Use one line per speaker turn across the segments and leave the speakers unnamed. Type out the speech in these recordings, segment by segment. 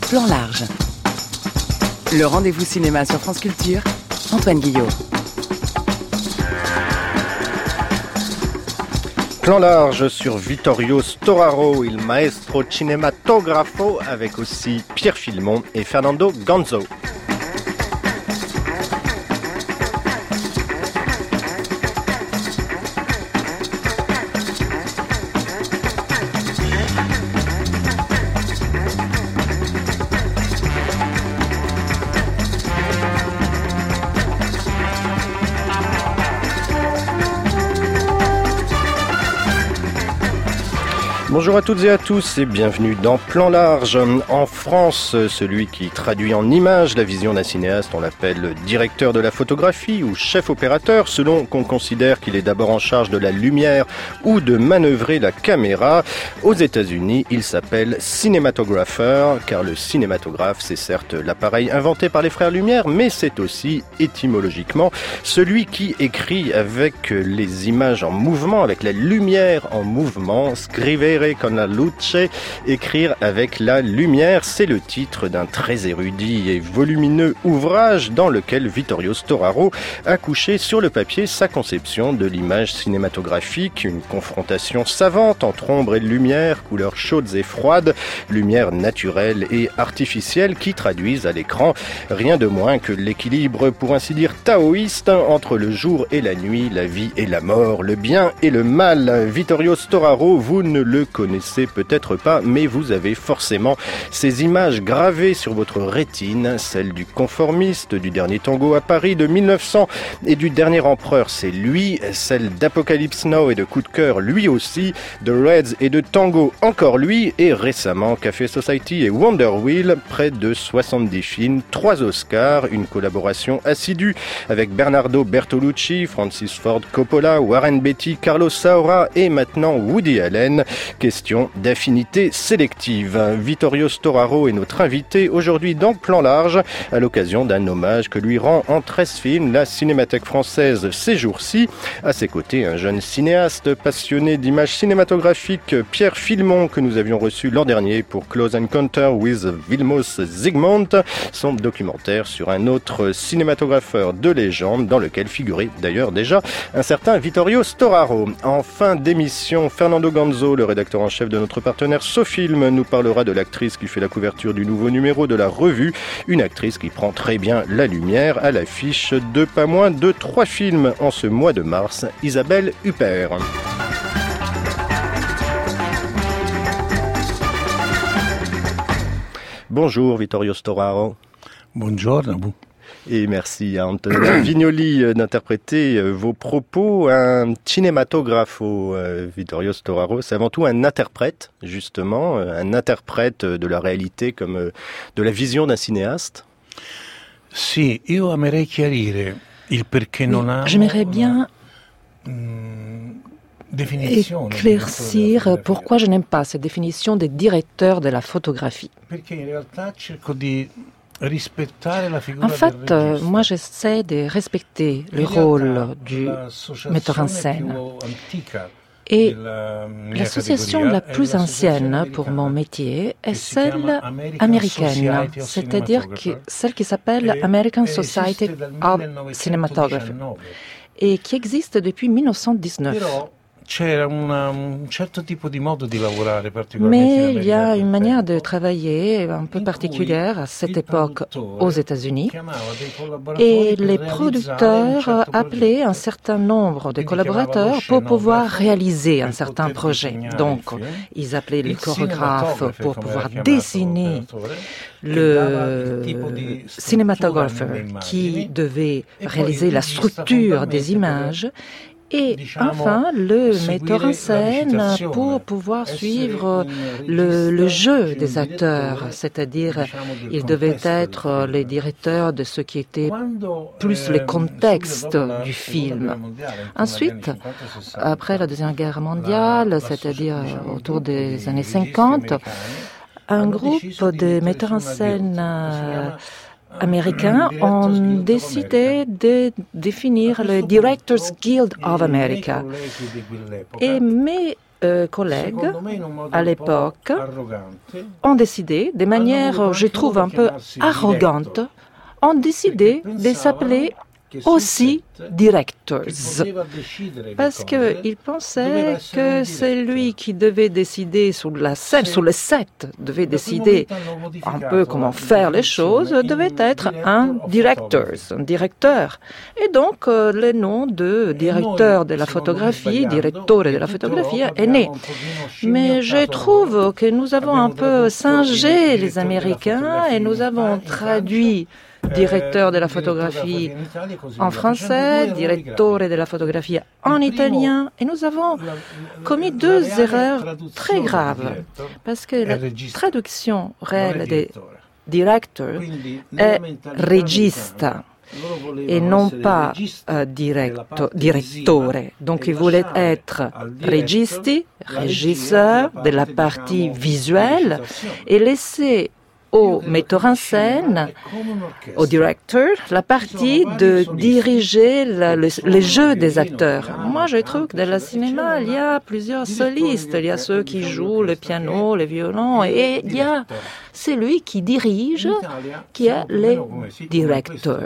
Plan large. Le rendez-vous cinéma sur France Culture, Antoine Guillot.
Plan large sur Vittorio Storaro, il maestro cinematografo, avec aussi Pierre Filmon et Fernando Gonzo. Bonjour à toutes et à tous et bienvenue dans Plan large. En France, celui qui traduit en images la vision d'un cinéaste, on l'appelle directeur de la photographie ou chef opérateur, selon qu'on considère qu'il est d'abord en charge de la lumière ou de manœuvrer la caméra. Aux États-Unis, il s'appelle cinématographeur, car le cinématographe, c'est certes l'appareil inventé par les frères Lumière, mais c'est aussi, étymologiquement, celui qui écrit avec les images en mouvement, avec la lumière en mouvement, scrivere con la luce, écrire avec la lumière, c'est le titre d'un très érudit et volumineux ouvrage dans lequel Vittorio Storaro a couché sur le papier sa conception de l'image cinématographique, une confrontation savante entre ombre et lumière, couleurs chaudes et froides, lumière naturelle et artificielle qui traduisent à l'écran rien de moins que l'équilibre, pour ainsi dire taoïste, entre le jour et la nuit, la vie et la mort, le bien et le mal. Vittorio Storaro, vous ne le connaissez peut-être pas, mais vous avez forcément ces images gravées sur votre rétine, celle du conformiste, du dernier tango à Paris de 1900 et du dernier empereur, c'est lui, celle d'Apocalypse Now et de Coup de cœur, lui aussi, de Reds et de Tango, encore lui, et récemment Café Society et Wonder Wheel, près de 70 films, 3 Oscars, une collaboration assidue avec Bernardo Bertolucci, Francis Ford Coppola, Warren Beatty, Carlos Saura et maintenant Woody Allen. Question d'affinité sélective. Vittorio Storaro est notre invité aujourd'hui dans Plan large, à l'occasion d'un hommage que lui rend en 13 films la Cinémathèque française ces jours-ci. À ses côtés, un jeune cinéaste passionné d'images cinématographiques, Pierre Filmon, que nous avions reçu l'an dernier pour Close Encounter with Vilmos Zsigmond, son documentaire sur un autre cinématographeur de légende, dans lequel figurait d'ailleurs déjà un certain Vittorio Storaro. En fin d'émission, Fernando Gonzo, le rédacteur en chef de notre partenaire Sofilm, nous parlera de l'actrice qui fait la couverture du nouveau numéro de la revue, une actrice qui prend très bien la lumière à l'affiche de pas moins de 3 films en ce mois de mars, Isabelle Huppert. Bonjour Vittorio Storaro.
Buongiorno.
Et merci à Antonella Vignoli d'interpréter vos propos. Un cinématographo, Vittorio Storaro, c'est avant tout un interprète, justement, un interprète de la réalité comme de la vision d'un cinéaste.
Sì, io amerei chiarire il perché non amo.
J'aimerais bien éclaircir pourquoi je n'aime pas cette définition des directeurs de la photographie.
Perché in realtà cerco di
En fait, moi j'essaie de respecter le rôle du metteur en scène. Et l'association la plus ancienne pour mon métier est celle américaine, c'est-à-dire celle qui s'appelle American Society of Cinematography et qui existe depuis 1919. Mais il y a une manière de travailler un peu particulière à cette époque aux États-Unis et les producteurs appelaient un certain nombre de collaborateurs pour pouvoir réaliser un certain projet. Donc, ils appelaient les chorégraphes pour pouvoir dessiner le cinématographeur qui devait réaliser la structure des images et enfin le metteur en scène pour pouvoir suivre le jeu des acteurs, c'est-à-dire ils devaient être les directeurs de ce qui était plus le contexte du film. Ensuite, après la Deuxième Guerre mondiale, c'est-à-dire autour des années 50, un groupe de metteurs en scène américains ont décidé de définir le Directors Guild of America. Et mes collègues, à l'époque, ont décidé, de manière, je trouve, un peu arrogante, ont décidé de s'appeler aussi directors, parce qu'ils pensaient que celui qui devait décider sur la scène, sur le set, devait décider un peu comment faire les choses, devait être un directeur. Et donc, le nom de directeur de la photographie, direttore de la photographie, est né. Mais je trouve que nous avons un peu singé les Américains et nous avons traduit directeur de la photographie en français, direttore de la photographie en italien, et nous avons commis deux erreurs très graves, parce que la traduction réelle de director est regista et non pas direttore. Donc il voulait être registi, régisseur de la partie visuelle, et laisser au metteur en scène, au directeur, la partie de diriger le jeu des acteurs. Moi, je trouve que dans le cinéma, il y a plusieurs solistes. Il y a ceux qui jouent le piano, le violon, et il y a celui qui dirige, qui est le directeur.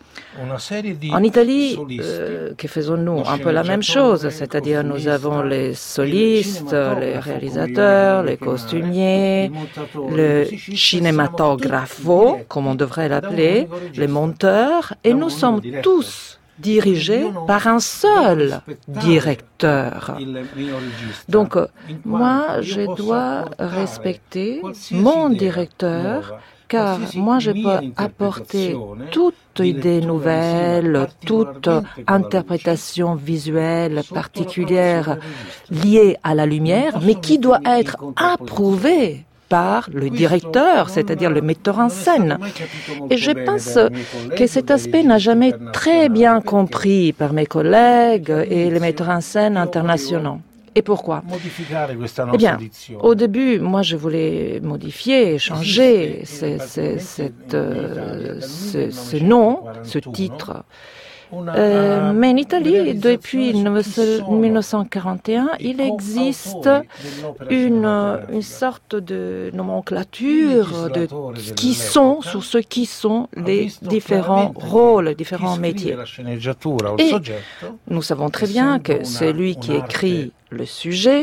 En Italie, que faisons-nous? Un peu la même chose, c'est-à-dire nous avons les solistes, les réalisateurs, les costumiers, le cinématografo, comme on devrait l'appeler, les monteurs, et nous sommes tous dirigés par un seul directeur. Donc, moi, je dois respecter mon directeur, car moi, je peux apporter toute idée nouvelle, toute interprétation visuelle particulière liée à la lumière, mais qui doit être approuvée par le directeur, c'est-à-dire le metteur en scène. Et je pense que cet aspect n'a jamais très bien compris par mes collègues et les metteurs en scène internationaux. Et pourquoi? Eh bien, au début, moi, je voulais modifier, changer ce nom, ce titre. Mais en Italie, depuis 1941, il existe une sorte de nomenclature de sur ce qui sont les différents rôles, les différents métiers. Et nous savons très bien que celui qui écrit le sujet,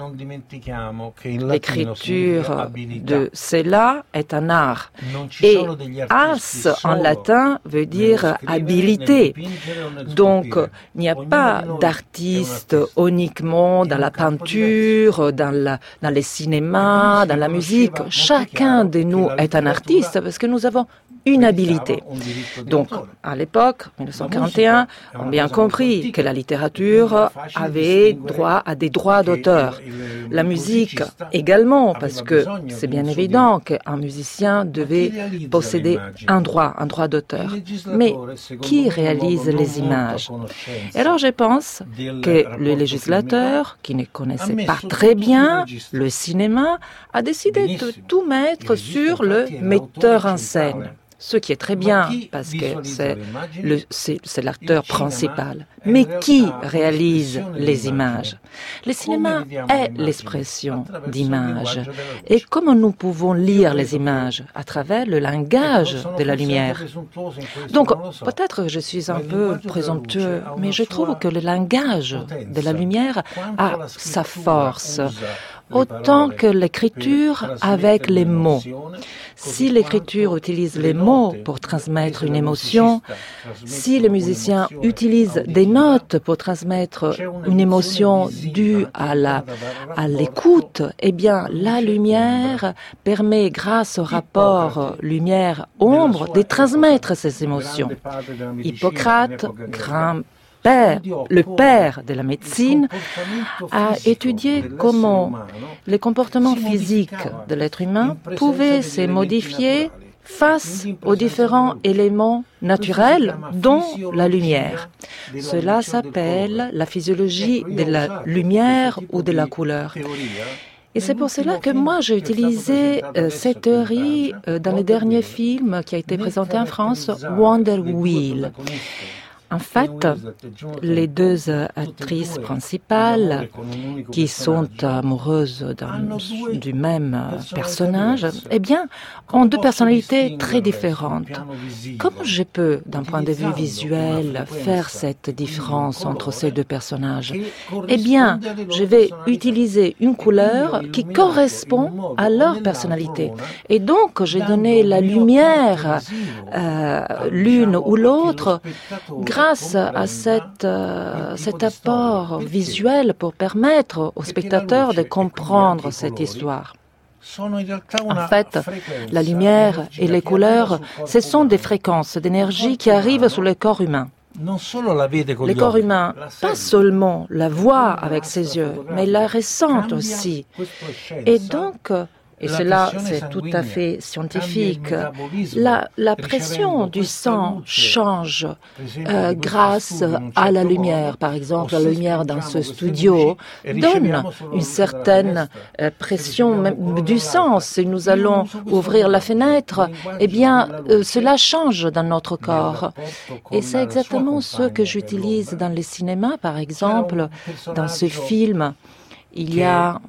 l'écriture de cela est un art. Et ars en latin veut dire habilité. Donc, il n'y a pas d'artiste uniquement dans la peinture, dans les cinémas, dans la musique. Chacun de nous est un artiste parce que nous avons une habilité. Donc, à l'époque, 1941, on a bien compris que la littérature avait droit à des droits d'auteur. La musique également, parce que c'est bien évident qu'un musicien devait posséder un droit d'auteur. Mais qui réalise les images? Et alors, je pense que le législateur, qui ne connaissait pas très bien le cinéma, a décidé de tout mettre sur le metteur en scène. Ce qui est très bien, parce que c'est l'acteur principal. Mais qui réalise les images? Le cinéma est l'expression d'images. Et comment nous pouvons lire les images? À travers le langage de la lumière. Donc, peut-être je suis un peu présomptueux, mais je trouve que le langage de la lumière a sa force. Autant que l'écriture avec les mots. Si l'écriture utilise les mots pour transmettre une émotion, si le musicien utilise des notes pour transmettre une émotion due à l'écoute, eh bien, la lumière permet, grâce au rapport lumière-ombre, de transmettre ces émotions. Hippocrate, le père de la médecine, a étudié comment les comportements physiques de l'être humain pouvaient se modifier face aux différents éléments naturels, dont la lumière. Cela s'appelle la physiologie de la lumière ou de la couleur. Et c'est pour cela que moi, j'ai utilisé cette théorie dans le dernier film qui a été présenté en France, Wonder Wheel. En fait, les deux actrices principales qui sont amoureuses du même personnage, eh bien, ont deux personnalités très différentes. Comment je peux, d'un point de vue visuel, faire cette différence entre ces deux personnages? Eh bien, je vais utiliser une couleur qui correspond à leur personnalité. Et donc, j'ai donné la lumière l'une ou l'autre grâce à cet apport visuel pour permettre aux spectateurs de comprendre cette histoire. En fait, la lumière et les couleurs, ce sont des fréquences d'énergie qui arrivent sur le corps humain. Le corps humain, pas seulement la voit avec ses yeux, mais la ressent aussi. Et donc, et cela, c'est tout à fait scientifique. La pression du sang change grâce à la lumière. Par exemple, la lumière dans ce studio donne une certaine pression du sang. Si nous allons ouvrir la fenêtre, eh bien, cela change dans notre corps. Et c'est exactement ce que j'utilise dans le cinéma, par exemple. Dans ce film, il y a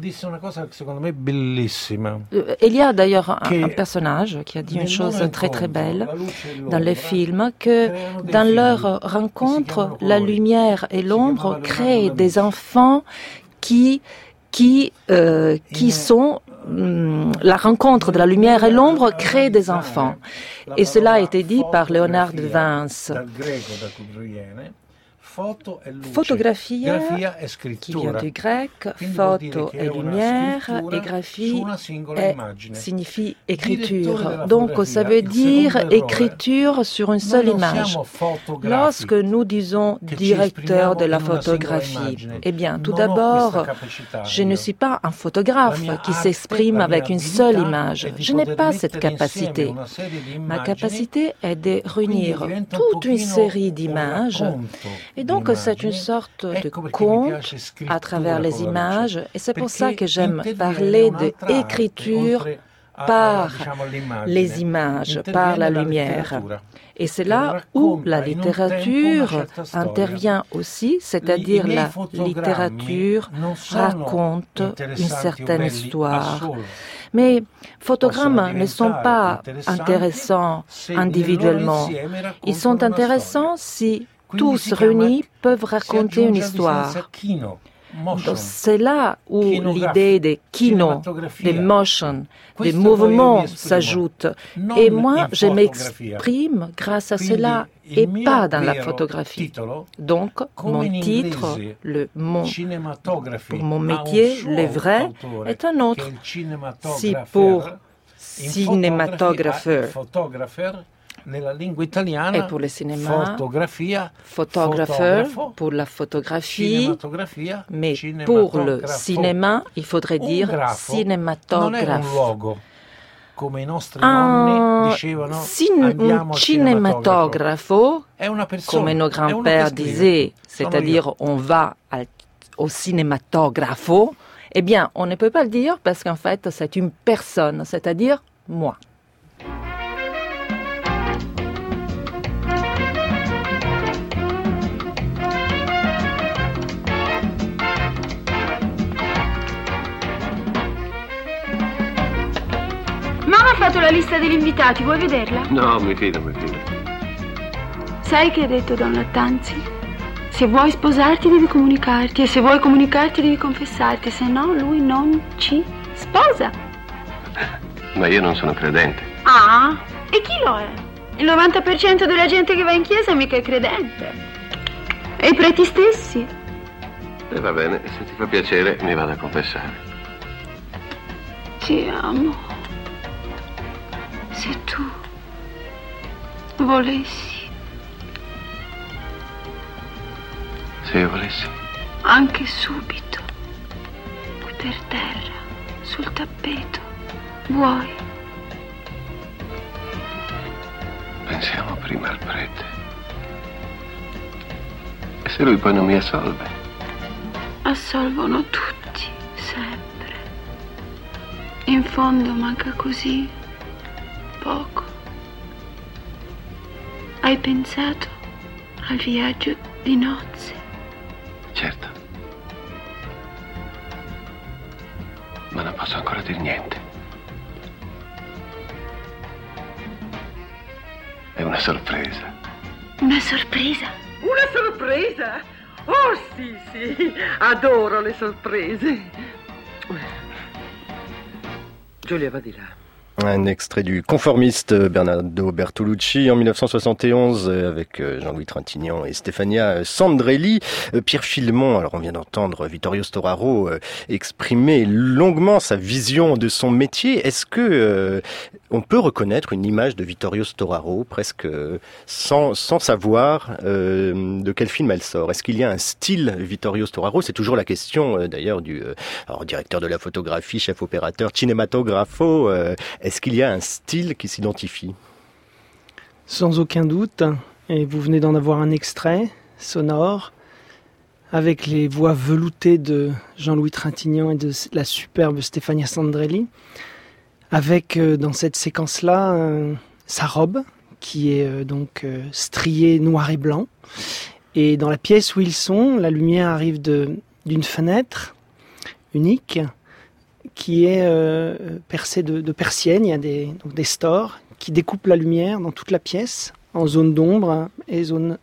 d'ailleurs un personnage qui a dit une chose très très belle dans le film, que dans leur rencontre, la lumière et l'ombre créent des enfants qui sont la rencontre de la lumière et l'ombre crée des enfants. Et cela a été dit par Léonard de Vinci. Photographia, qui vient du grec, photo est lumière, et graphie signifie écriture. Donc, ça veut dire écriture sur une seule image. Lorsque nous disons directeur de la photographie, eh bien, tout d'abord, je ne suis pas un photographe qui s'exprime avec une seule image. Je n'ai pas cette capacité. Ma capacité est de réunir toute une série d'images. Et donc, c'est une sorte de conte à travers les images, et c'est pour ça que j'aime parler d'écriture par les images, par la lumière. Et c'est là où la littérature intervient aussi, c'est-à-dire la littérature raconte une certaine histoire. Mais photogrammes ne sont pas intéressants individuellement. Ils sont intéressants si tous réunis peuvent raconter une histoire. Donc, c'est là où l'idée des kino, des motion, des mouvements s'ajoute. Et moi, je m'exprime grâce à cela et pas dans la photographie. Donc, mon titre, pour mon métier, le vrai, est un autre. Si pour cinématographeur, et pour le cinéma, photographeur pour la photographie, mais pour le cinéma, il faudrait dire cinématographe. Un cinématographe, comme nos grands-pères disaient, c'est-à-dire on va au cinématographe, eh bien, on ne peut pas le dire parce qu'en fait, c'est une personne, c'est-à-dire moi.
Mamma ha fatto la lista degli invitati, vuoi vederla?
No, mi fido.
Sai che ha detto Don Lattanzi? Se vuoi sposarti devi comunicarti, e se vuoi comunicarti devi confessarti, se no lui non ci sposa.
Ma io non sono credente.
Ah, e chi lo è? Il 90% della gente che va in chiesa mica è credente. E i preti stessi?
E va bene, se ti fa piacere mi vado a confessare.
Ti amo. Se tu volessi.
Se io volessi?
Anche subito. Qui per terra, sul tappeto. Vuoi?
Pensiamo prima al prete. E se lui poi non mi assolve?
Assolvono tutti, sempre. In fondo manca così poco. Hai pensato al viaggio di nozze?
Certo. Ma non posso ancora dire niente. È una sorpresa.
Una sorpresa?
Una sorpresa? Oh sì, sì, adoro le sorprese. Giulia, va di là.
Un extrait du Conformiste Bernardo Bertolucci en 1971 avec Jean-Louis Trintignant et Stefania Sandrelli. Pierre Filemon, alors on vient d'entendre Vittorio Storaro exprimer longuement sa vision de son métier. Est-ce que on peut reconnaître une image de Vittorio Storaro presque sans savoir de quel film elle sort? Est-ce qu'il y a un style Vittorio Storaro? C'est toujours la question d'ailleurs du directeur de la photographie, chef opérateur, cinématographo. Est-ce qu'il y a un style qui s'identifie?
Sans aucun doute, et vous venez d'en avoir un extrait sonore, avec les voix veloutées de Jean-Louis Trintignant et de la superbe Stefania Sandrelli, avec dans cette séquence-là sa robe, qui est donc striée noir et blanc. Et dans la pièce où ils sont, la lumière arrive d'une fenêtre unique, qui est percée de persiennes. Il y a des stores qui découpent la lumière dans toute la pièce en zone d'ombre et zone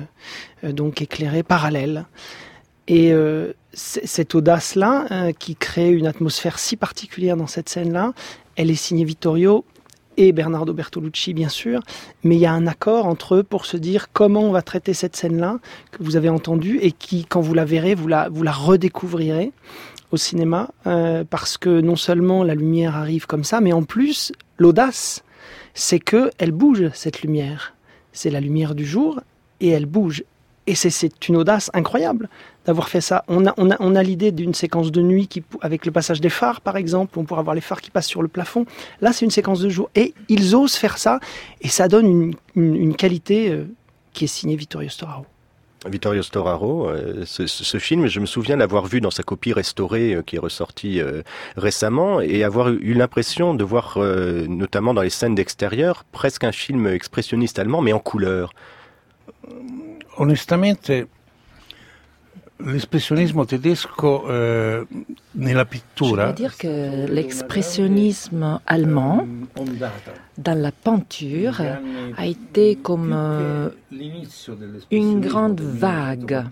donc éclairée parallèle. Et cette audace-là qui crée une atmosphère si particulière dans cette scène-là, elle est signée Vittorio et Bernardo Bertolucci bien sûr, mais il y a un accord entre eux pour se dire comment on va traiter cette scène-là que vous avez entendue et qui, quand vous la verrez, vous la redécouvrirez au cinéma, parce que non seulement la lumière arrive comme ça, mais en plus, l'audace, c'est qu'elle bouge, cette lumière. C'est la lumière du jour, et elle bouge. Et c'est une audace incroyable d'avoir fait ça. On a l'idée d'une séquence de nuit avec le passage des phares, par exemple, on pourra voir les phares qui passent sur le plafond. Là, c'est une séquence de jour. Et ils osent faire ça, et ça donne une qualité qui est signée Vittorio Storaro.
Vittorio Storaro, ce film, je me souviens l'avoir vu dans sa copie restaurée qui est ressortie récemment et avoir eu l'impression de voir, notamment dans les scènes d'extérieur, presque un film expressionniste allemand, mais en couleur.
Onestamente, l'espressionismo tedesco nella pittura.
Je veux dire que l'expressionnisme allemand dans la peinture a été comme une grande vague.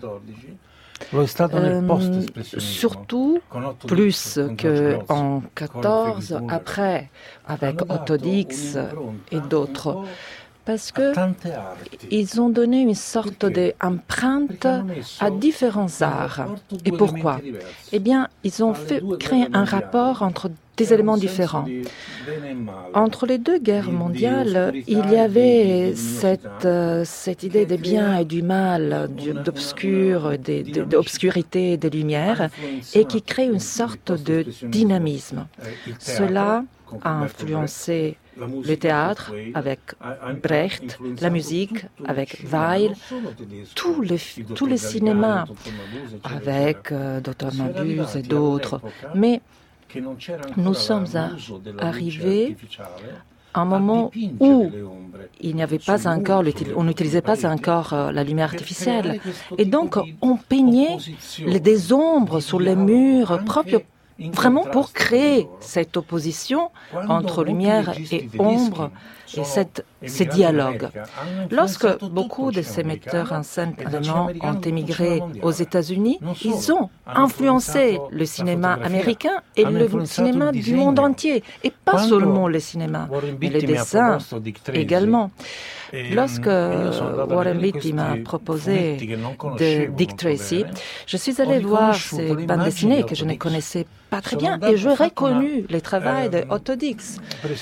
Surtout plus qu'en 14, après, avec Otto Dix et d'autres. Parce que ils ont donné une sorte d'empreinte à différents arts. Et pourquoi? Eh bien, ils ont créé un rapport entre des éléments différents. Entre les deux guerres mondiales, il y avait cette idée des biens et du mal, d'obscurité et de lumière, et qui crée une sorte de dynamisme. Cela a influencé le théâtre avec Brecht, la musique avec Weil, tous les cinémas avec Dr. Mabuse et d'autres. Mais nous sommes arrivés à un moment où il n'y avait pas encore, on n'utilisait pas encore la lumière artificielle. Et donc, on peignait des ombres sur les murs propres, vraiment pour créer cette opposition entre lumière et ombre et ces dialogues. Lorsque beaucoup de ces metteurs en scène allemands ont émigré aux États-Unis, ils ont influencé le cinéma américain et le cinéma du monde entier, et pas seulement le cinéma, mais les dessins également. Lorsque Warren Beatty m'a proposé de Dick Tracy, je suis allée voir ces bandes dessinées que je ne connaissais pas très bien et j'ai reconnu les travaux de Otto Dix.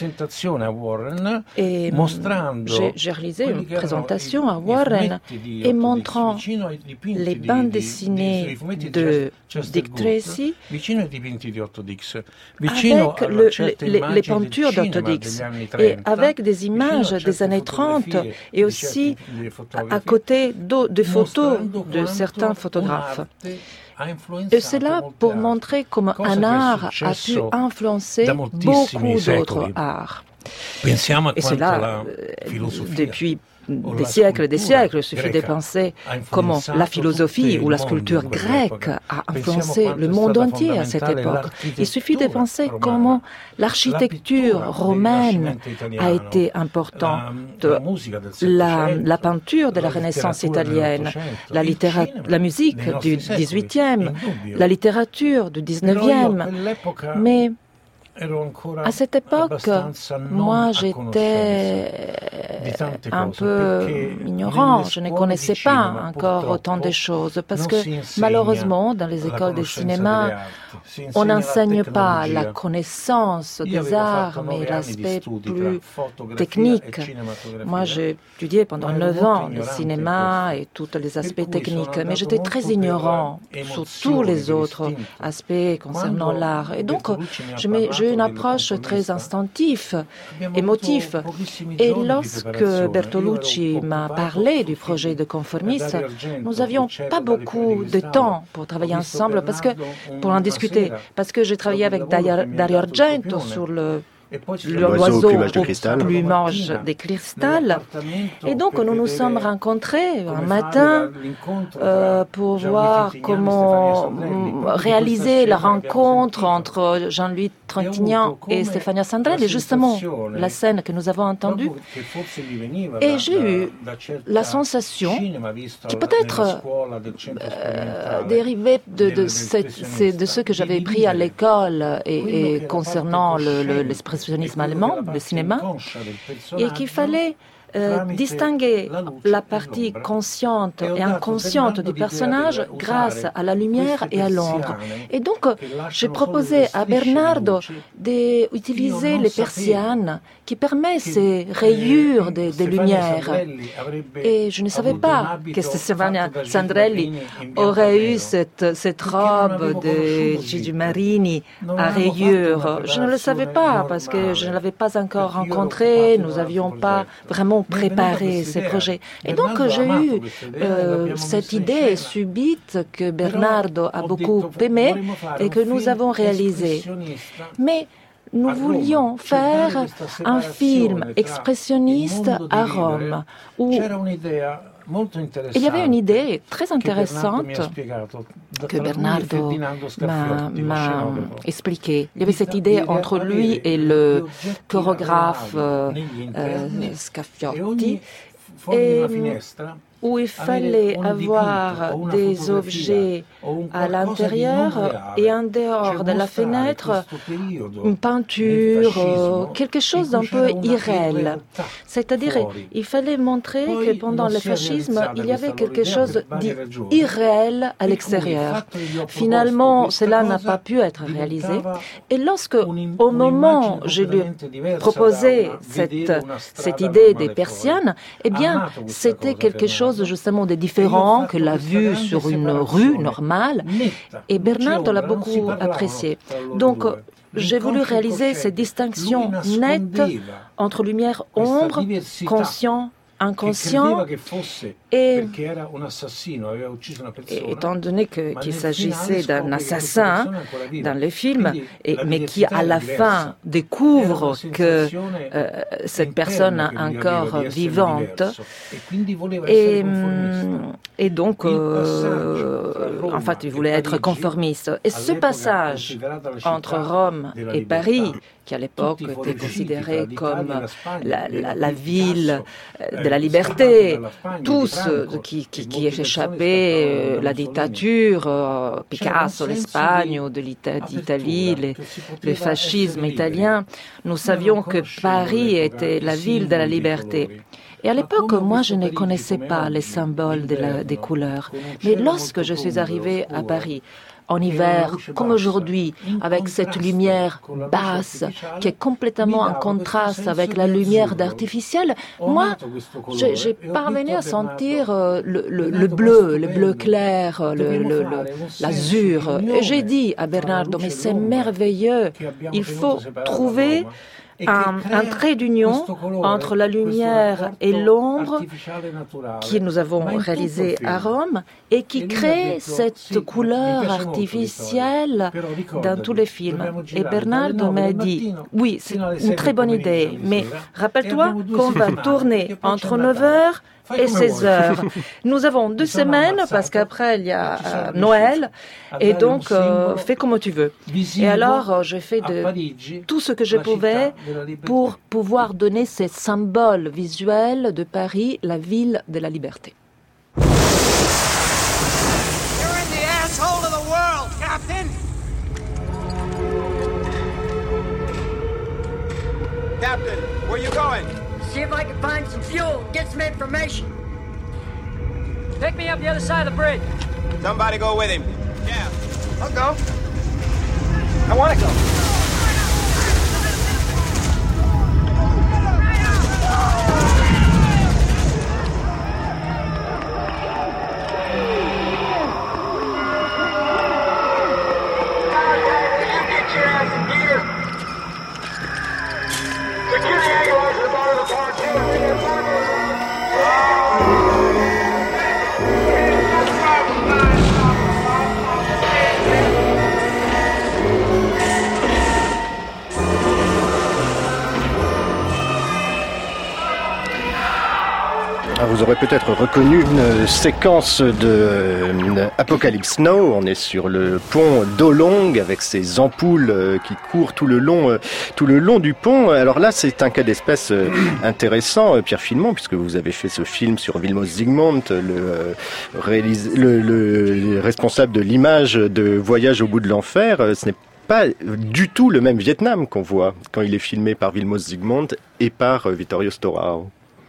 Et j'ai réalisé une présentation à Warren et montrant les bandes dessinées de Dick Tracy avec les peintures d'Otto Dix et avec des images des années 30 et aussi à côté de photos de certains photographes. Et c'est là pour montrer comment un art a pu influencer beaucoup d'autres arts. Et cela depuis des siècles et des siècles. Il suffit de penser comment la philosophie ou la sculpture grecque a influencé le monde entier à cette époque. Il suffit de penser comment l'architecture romaine a été importante, la peinture de la Renaissance italienne, la musique du XVIIIe, la littérature du XIXe. Mais à cette époque, moi j'étais un peu ignorant, je ne connaissais pas encore autant de choses parce que malheureusement dans les écoles de cinéma, on n'enseigne pas la connaissance des arts mais l'aspect plus technique. Moi j'ai étudié pendant 9 ans le cinéma et tous les aspects techniques, mais j'étais très ignorant sur tous les autres aspects concernant l'art. Et donc j'ai une approche très instinctive, émotive. Et lorsque Bertolucci m'a parlé du projet de Conformiste, nous n'avions pas beaucoup de temps pour travailler ensemble, pour en discuter, parce que j'ai travaillé avec Dario Argento sur l'oiseau
plumage de cristal.
Plumage de cristal. Et donc, nous nous sommes rencontrés un matin pour voir comment réaliser la rencontre entre Jean-Louis Trintignant et Stefania Sandrelli, justement la scène que nous avons entendue. Et j'ai eu la sensation qui peut-être dérivait de ce que j'avais pris à l'école et concernant l'expression allemand, le cinéma, et qu'il fallait distinguer la partie consciente et inconsciente du personnage grâce à la lumière et à l'ombre. Et donc, j'ai proposé à Bernardo d'utiliser les persiennes qui permettent ces rayures de lumière. Et je ne savais pas que Stefania Sandrelli aurait eu cette robe de Gigi Marini à rayures. Je ne le savais pas parce que je ne l'avais pas encore rencontré, nous n'avions pas vraiment préparer ces projets. Et donc, j'ai eu cette idée subite que Bernardo a beaucoup aimée et que nous avons réalisée. Mais nous voulions faire un film expressionniste à Rome où il y avait une idée très intéressante que Bernardo m'a expliquée. Il y avait cette idée entre lui et le chorégraphe Scafiotti, où il fallait avoir des objets à l'intérieur et en dehors de la fenêtre, une peinture, quelque chose d'un peu irréel. C'est-à-dire, il fallait montrer que pendant le fascisme, il y avait quelque chose d'irréel à l'extérieur. Finalement, cela n'a pas pu être réalisé. Et lorsque, au moment où je lui ai proposé cette idée des persiennes, eh bien, c'était quelque chose justement de différent que la vue sur une rue normale, et Bernardo l'a beaucoup apprécié. Donc, j'ai voulu réaliser cette distinction nette entre lumière-ombre, conscient, inconscient, et étant donné qu'il s'agissait d'un assassin dans le film, mais qui à la fin découvre que cette personne est encore vivante, et donc en fait il voulait être conformiste. Et ce passage entre Rome et Paris, qui à l'époque était considéré comme la ville de la liberté, tous qui échappaient la dictature, Picasso, l'Espagne, de l'Italie, le fascisme italien, nous savions que Paris était la ville de la liberté. Et à l'époque, moi, je ne connaissais pas les symboles des couleurs. Mais lorsque je suis arrivée à Paris, en hiver, comme aujourd'hui, avec cette lumière basse qui est complètement en contraste avec la lumière d'artificiel, moi, j'ai parvenu à sentir le bleu clair, l'azur. Et j'ai dit à Bernardo, mais c'est merveilleux, il faut trouver un trait d'union entre la lumière et l'ombre que nous avons réalisé à Rome et qui crée cette couleur artificielle dans tous les films. Et Bernardo m'a dit, oui, c'est une très bonne idée, mais rappelle-toi qu'on va tourner entre 9h et 16h. Nous avons 2 semaines parce qu'après il y a Noël et donc fais comme tu veux. Et alors j'ai fait tout ce que je pouvais pour pouvoir donner ces symboles visuels de Paris, la ville de la liberté.
You're in the asshole of the world, Captain! Captain, where you going?
See if I can find some fuel, get some information. Take me up the other side of the bridge.
Somebody go with him. Yeah.
I'll go. I want to go.
Vous aurez peut-être reconnu une séquence de Apocalypse Now. On est sur le pont d'Olong avec ces ampoules qui courent tout le long du pont. Alors là, c'est un cas d'espèce intéressant, Pierre Filmon, puisque vous avez fait ce film sur Vilmos Zsigmond, le responsable de l'image de Voyage au bout de l'enfer. Ce n'est pas du tout le même Vietnam qu'on voit quand il est filmé par Vilmos Zsigmond et par Vittorio Storaro.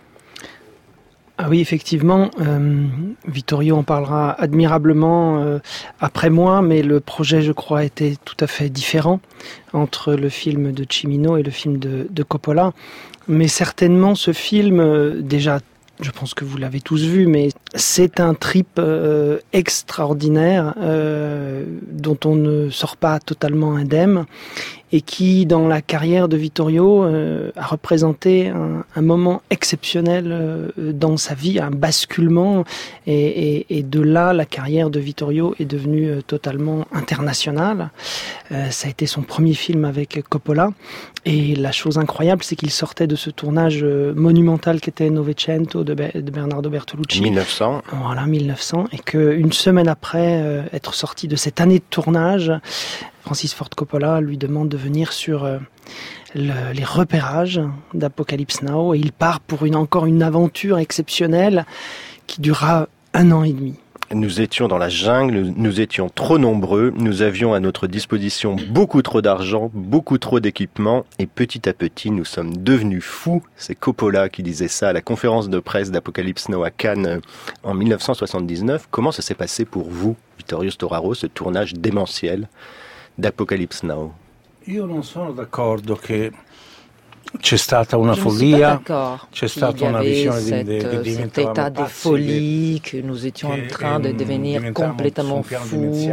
Ah oui, effectivement, Vittorio en parlera admirablement après moi, mais le projet, je crois, était tout à fait différent entre le film de Cimino et le film de Coppola. Mais certainement, ce film, déjà, je pense que vous l'avez tous vu, mais c'est un trip extraordinaire dont on ne sort pas totalement indemne et qui, dans la carrière de Vittorio, a représenté un moment exceptionnel dans sa vie, un basculement, et de là, la carrière de Vittorio est devenue totalement internationale. Ça a été son premier film avec Coppola, et la chose incroyable, c'est qu'il sortait de ce tournage monumental qu'était Novecento de Bernardo Bertolucci.
1900.
Voilà, 1900, et qu'une semaine après être sorti de cette année de tournage, Francis Ford Coppola lui demande de venir sur les repérages d'Apocalypse Now, et il part pour encore une aventure exceptionnelle qui durera 1 an et demi.
Nous étions dans la jungle, nous étions trop nombreux, nous avions à notre disposition beaucoup trop d'argent, beaucoup trop d'équipements, et petit à petit nous sommes devenus fous. C'est Coppola qui disait ça à la conférence de presse d'Apocalypse Now à Cannes en 1979. Comment ça s'est passé pour vous, Vittorio Storaro, ce tournage démentiel d'Apocalypse Now?
Io non sono d'accordo che c'è stata una follia, c'è stata una visione
cet état de folie, que nous étions en train de devenir complètement fous.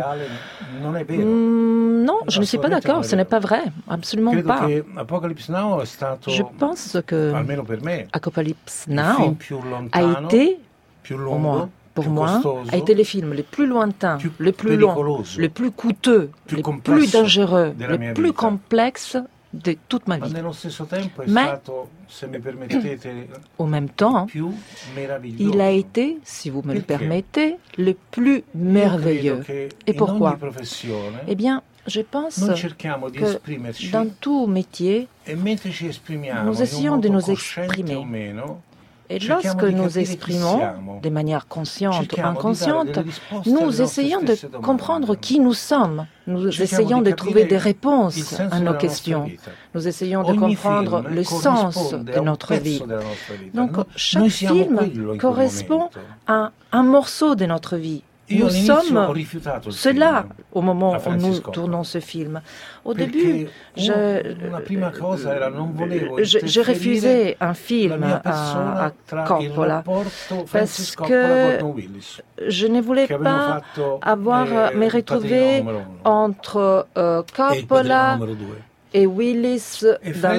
Non, je ne suis pas d'accord, ce n'est pas vrai, absolument pas. Je pense que Apocalypse Now a été, pour moi, a été le film le plus lointain, le plus long, le plus coûteux, le plus dangereux, le plus complexe de toute ma vie. Mais, en même temps, il a été, si vous me le permettez, le plus merveilleux. Et pourquoi? Eh bien, je pense que dans tout métier, nous essayons de nous exprimer. Et lorsque nous exprimons de manière consciente ou inconsciente, nous essayons de comprendre qui nous sommes. Nous essayons de trouver des réponses à nos questions. Nous essayons de comprendre le sens de notre vie. Donc, chaque film correspond à un morceau de notre vie. Nous sommes cela au moment où nous tournons ce film. Au début, j'ai refusé un film à Coppola parce que je ne voulais pas me retrouver entre Coppola et Willis dans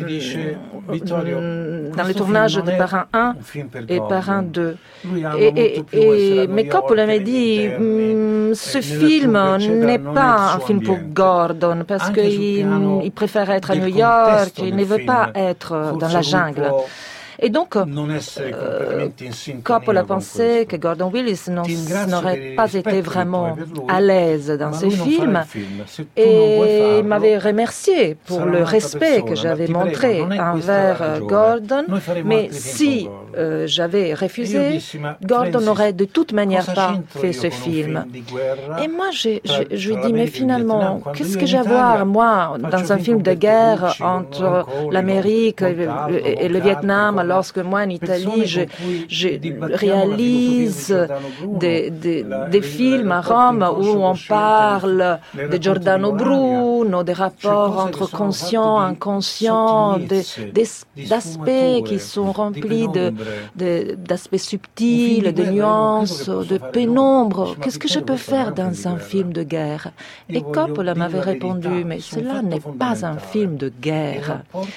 le tournage de Parrain 1 et Parrain 2. Mais Coppola m'a dit, ce film n'est pas un film pour Gordon parce qu'il préfère être à New York, il ne veut pas être dans la jungle. Et donc, Coppola pensait que Gordon Willis n'aurait pas été vraiment à l'aise dans ce film et il m'avait remercié pour le respect que j'avais montré envers Gordon. Mais si j'avais refusé, Gordon n'aurait de toute manière pas fait ce film. Et moi, je lui dis, mais finalement, qu'est-ce que j'ai à voir, moi, dans un film de guerre entre l'Amérique et le Vietnam, lorsque moi, en Italie, je réalise des films à Rome où on parle de Giordano Bruno, des rapports entre conscient et inconscient, d'aspects qui sont remplis d'aspects subtils, de nuances, de pénombre. Qu'est-ce que je peux faire dans un film de guerre? Et Coppola m'avait répondu, mais cela n'est pas un film de guerre.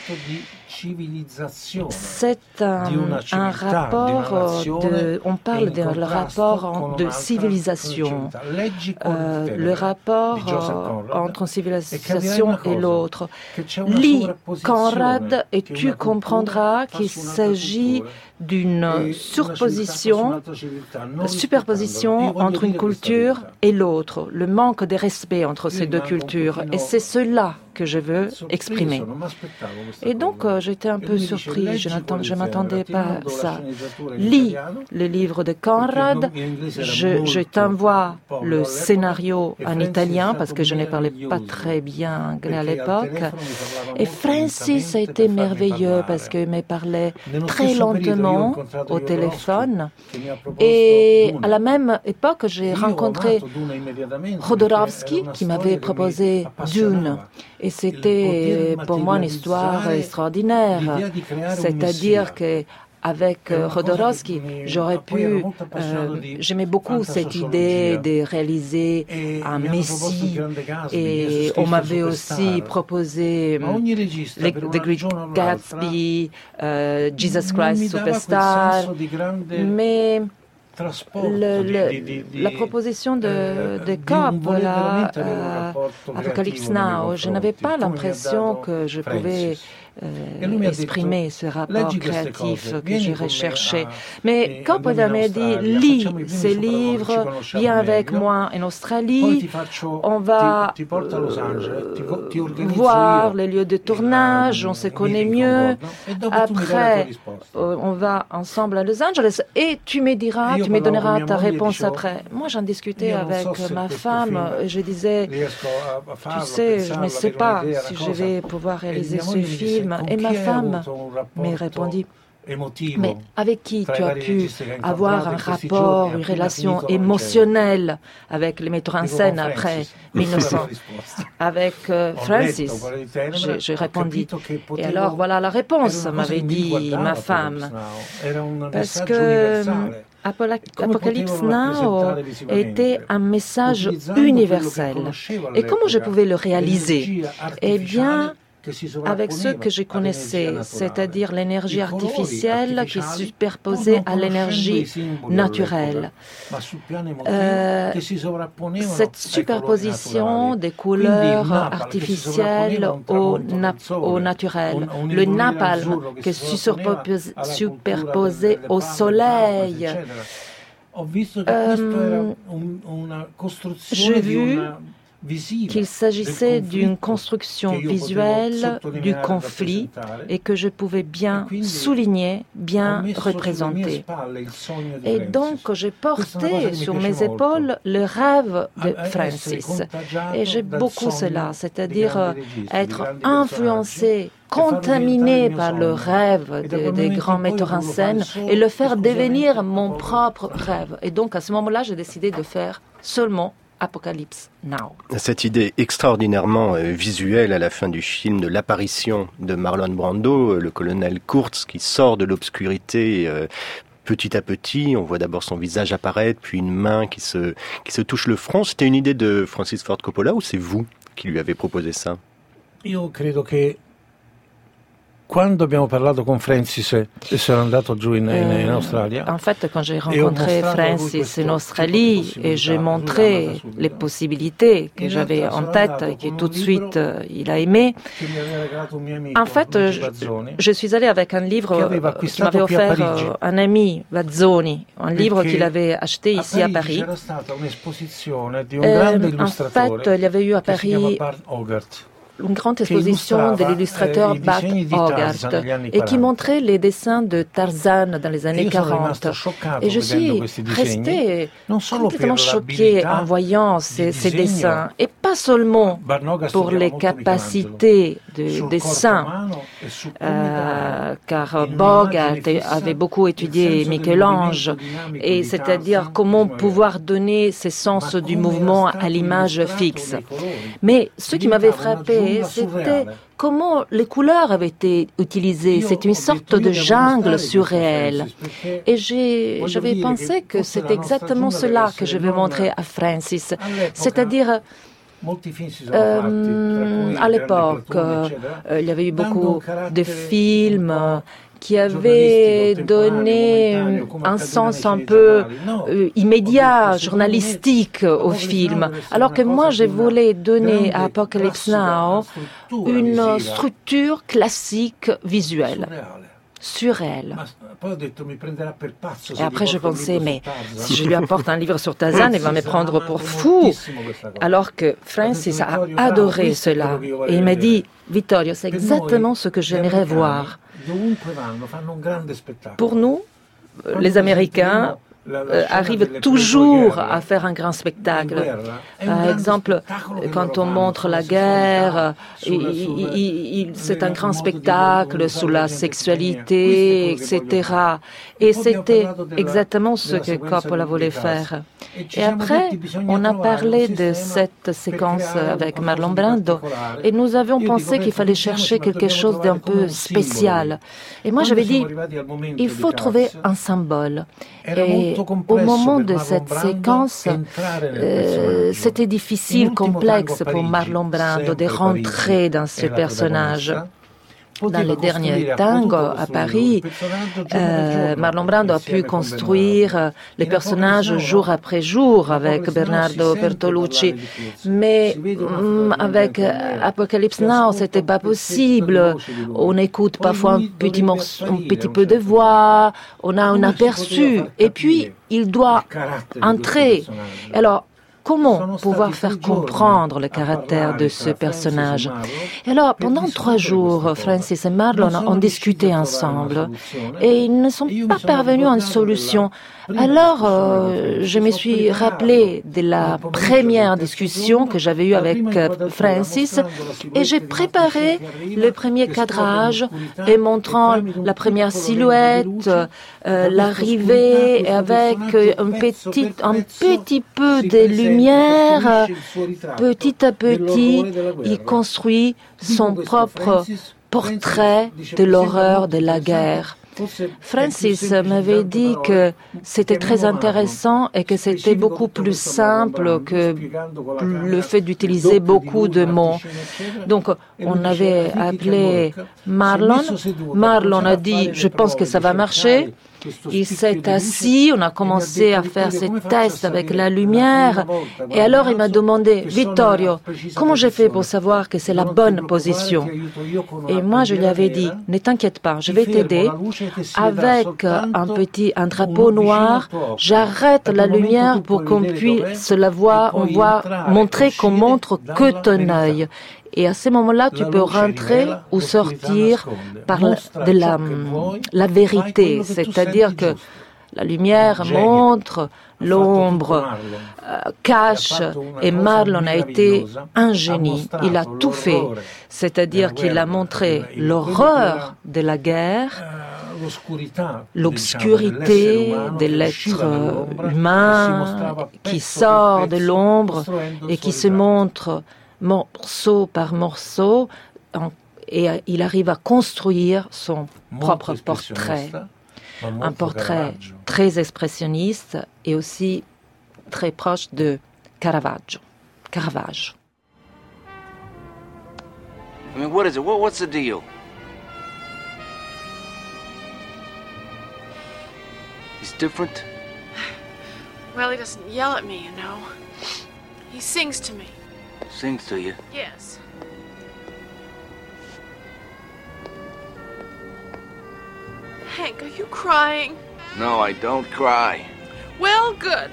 C'est un rapport on parle d'un rapport de civilisation, le rapport entre une civilisation et l'autre. Lis Conrad et tu comprendras qu'il s'agit d'une superposition entre une culture et l'autre, le manque de respect entre ces deux cultures. Et c'est cela que je veux exprimer. Et donc, j'étais un peu surpris, je ne m'attendais pas à ça. Lis le livre de Conrad, je t'envoie le scénario en italien, parce que je ne parlais pas très bien anglais à l'époque. Et Francis a été merveilleux, parce qu'il me parlait très lentement au téléphone. Et à la même époque, j'ai rencontré Jodorowsky, qui m'avait proposé Dune. Et c'était pour moi une histoire extraordinaire. C'est-à-dire que avec Jodorowsky, j'aimais beaucoup cette idée de réaliser un Messie, et on m'avait aussi proposé The Great Gatsby, Jesus Christ Superstar, mais la proposition de Coppola, Apocalypse Now, je n'avais pas l'impression que je pouvais exprimer ce rapport créatif que je recherchais. Mais Coppola m'a dit, lis ces livres, viens avec moi en Australie, on va voir les lieux de tournage, on se connaît mieux, après on va ensemble à Los Angeles et tu me donneras ta réponse après. Moi j'en discutais avec ma femme et je disais, tu sais, je ne sais pas si je vais pouvoir réaliser ce film. Et ma femme me répondit, mais avec qui tu as pu avoir un rapport, une relation émotionnelle avec les metteurs en scène après 1900? Avec Francis, je répondis. Et alors voilà la réponse, m'avait dit ma femme. Parce que Apocalypse Now était un message universel. Et comment je pouvais le réaliser? Eh bien, avec ce que je connaissais, c'est-à-dire l'énergie artificielle qui est superposée à l'énergie naturelle. Cette superposition des couleurs artificielles au naturel, le napalm qui est superposé au soleil. J'ai vu qu'il s'agissait d'une construction visuelle du conflit et que je pouvais bien souligner, bien représenter. Et donc, j'ai porté sur mes épaules le rêve de Francis. Et j'ai beaucoup cela, c'est-à-dire être influencé, contaminé par le rêve des grands metteurs en scène et le faire devenir mon propre rêve. Et donc, à ce moment-là, j'ai décidé de faire seulement Apocalypse Now.
Cette idée extraordinairement visuelle à la fin du film de l'apparition de Marlon Brando, le colonel Kurtz qui sort de l'obscurité petit à petit, on voit d'abord son visage apparaître, puis une main qui se touche le front. C'était une idée de Francis Ford Coppola ou c'est vous qui lui avez proposé ça?
Io credo che quando abbiamo parlato con Francis e sono andato giù in Australia.
En fait, quand j'ai rencontré Francis en Australie et j'ai montré les possibilités que j'avais en tête et que tout de suite il a aimé, en fait, je suis allée avec un livre qui m'avait offert un ami, Vazzoni, un livre qu'il avait acheté ici à Paris. En fait, il y avait eu à Paris une grande exposition de l'illustrateur Bart Hogarth et qui montrait les dessins de Tarzan dans les années 40. Et je suis restée complètement choquée en voyant ces dessins. Et pas seulement pour les capacités de dessin, car Hogarth avait beaucoup étudié Michel-Ange, et c'est-à-dire comment pouvoir donner ce sens du mouvement à l'image fixe. Mais ce qui m'avait frappé, c'était comment les couleurs avaient été utilisées. C'est une sorte de jungle surréelle. Et j'avais pensé que c'est exactement cela que je veux montrer à Francis. C'est-à-dire, à l'époque, il y avait eu beaucoup de films qui avait donné un sens un peu immédiat, journalistique au film. Alors que moi, je voulais donner à Apocalypse Now une structure classique visuelle, surréelle. Et après, je pensais, mais si je lui apporte un livre sur Tarzan, il va me prendre pour fou. Alors que Francis a adoré cela. Et il m'a dit, Vittorio, c'est exactement ce que j'aimerais voir. Pour nous, les Américains arrivent toujours à faire un grand spectacle. Par exemple, quand on montre la guerre, c'est un grand spectacle sur la sexualité, etc. Et c'était exactement ce que Coppola voulait faire. Et après, on a parlé de cette séquence avec Marlon Brando et nous avions pensé qu'il fallait chercher quelque chose d'un peu spécial. Et moi, j'avais dit, il faut trouver un symbole. Et au moment de cette séquence, c'était difficile, complexe pour Marlon Brando de rentrer dans ce personnage. Dans les derniers tangos à Paris, Marlon Brando a pu construire les personnages jour après jour avec Bernardo Bertolucci. Mais avec Apocalypse Now, c'était pas possible. On écoute parfois un petit peu de voix, on a un aperçu, et puis il doit entrer. Alors, comment pouvoir faire comprendre le caractère de ce personnage? Et alors, pendant 3 jours, Francis et Marlon ont discuté ensemble et ils ne sont pas parvenus à une solution. Alors, je me suis rappelé de la première discussion que j'avais eue avec Francis et j'ai préparé le premier cadrage et montrant la première silhouette, l'arrivée avec un petit peu de lumière. Petit à petit, il construit son propre portrait de l'horreur de la guerre. Francis m'avait dit que c'était très intéressant et que c'était beaucoup plus simple que le fait d'utiliser beaucoup de mots. Donc, on avait appelé Marlon. Marlon a dit, je pense que ça va marcher. Il s'est assis, on a commencé à faire ces tests avec la lumière. Et alors, il m'a demandé, Vittorio, comment j'ai fait pour savoir que c'est la bonne position? Et moi, je lui avais dit, ne t'inquiète pas, je vais t'aider. Avec un drapeau noir, j'arrête la lumière pour qu'on puisse la voir, montrer qu'on montre que ton œil. Et à ce moment-là, tu peux rentrer ou sortir par de la vérité. C'est-à-dire que la lumière montre, l'ombre cache, et Marlon a été un génie. Il a tout fait. C'est-à-dire qu'il a montré l'horreur de la guerre, l'obscurité de l'être humain qui sort de l'ombre et qui se montre morceau par morceau, et il arrive à construire son propre portrait. Un portrait très expressionniste et aussi très proche de Caravaggio.
I mean, what is it? What's the deal? He's different?
Well, he doesn't yell at me, you know. He sings to me.
Sings to you?
Yes. Hank, are you crying?
No, I don't cry.
Well, good.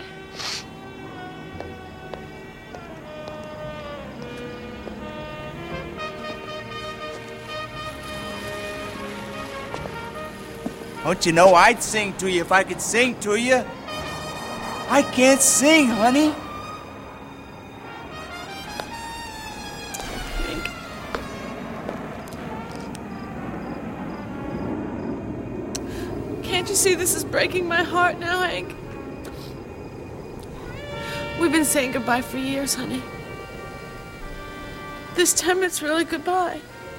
Don't you know I'd sing to you if I could sing to you? I can't sing, honey.
Can't you see this is breaking my heart now, Hank? We've been saying goodbye for years, honey. This time it's really goodbye.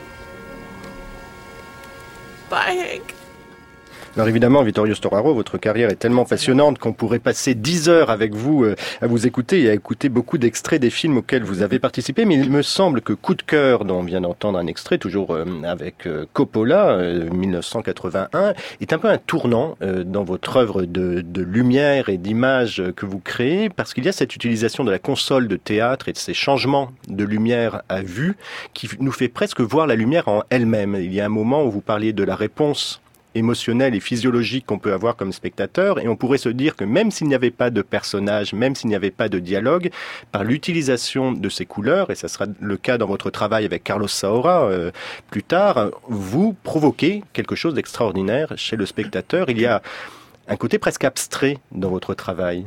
Bye, Hank.
Alors évidemment, Vittorio Storaro, votre carrière est tellement passionnante qu'on pourrait passer 10 heures avec vous à vous écouter et à écouter beaucoup d'extraits des films auxquels vous avez participé. Mais il me semble que Coup de cœur, dont on vient d'entendre un extrait, toujours avec Coppola, 1981, est un peu un tournant dans votre œuvre de lumière et d'image que vous créez, parce qu'il y a cette utilisation de la console de théâtre et de ces changements de lumière à vue qui nous fait presque voir la lumière en elle-même. Il y a un moment où vous parliez de la réponse émotionnel et physiologique qu'on peut avoir comme spectateur, et on pourrait se dire que même s'il n'y avait pas de personnage, même s'il n'y avait pas de dialogue, par l'utilisation de ces couleurs, et ça sera le cas dans votre travail avec Carlos Saura plus tard, vous provoquez quelque chose d'extraordinaire chez le spectateur. Il y a un côté presque abstrait dans votre travail.